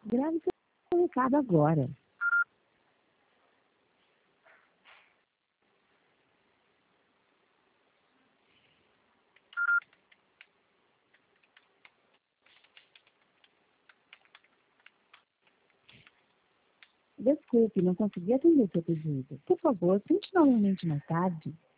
Grave seu recado agora. Desculpe, não consegui atender seu pedido. Por favor, tente novamente mais tarde.